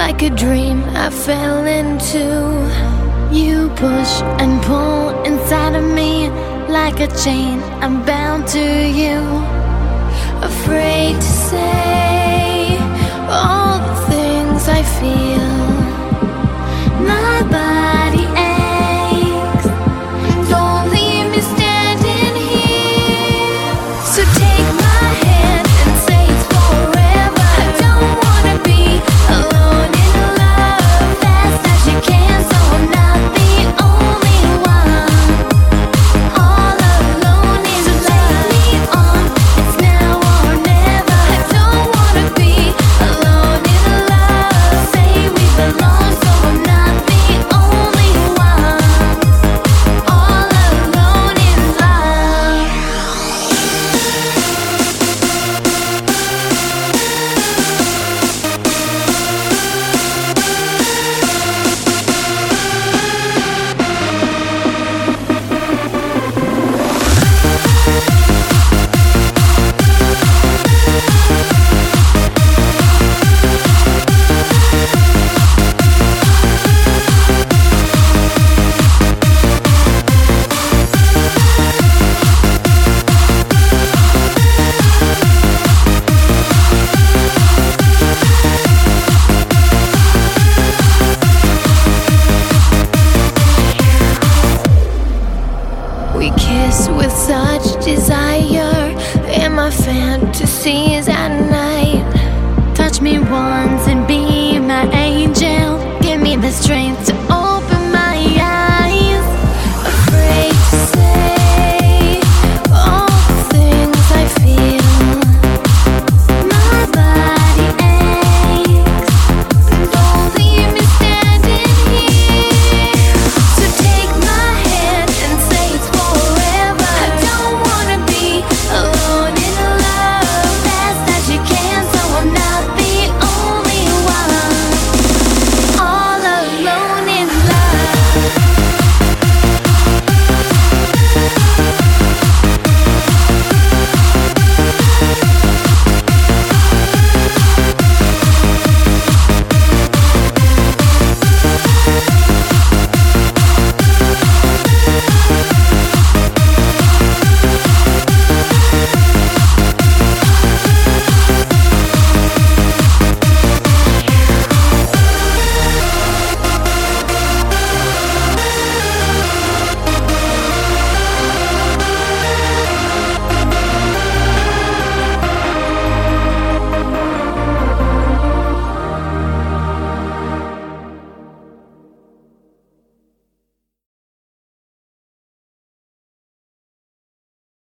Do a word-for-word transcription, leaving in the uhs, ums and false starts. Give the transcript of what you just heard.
like a dream I fell into. You push and pull inside of me like a chain, I'm bound to you. Afraid to say all the things I feel. My body aches, don't leave me standing here. So take my hand and say it's forever. I don't wanna be alone in love, fast as you can, so I'm not the only one. All alone is love. Take me on, it's now or never. I don't wanna be alone in love. Say we belong, so I'm not the only one. All alone in love. We kiss with such desire in my fantasies at night.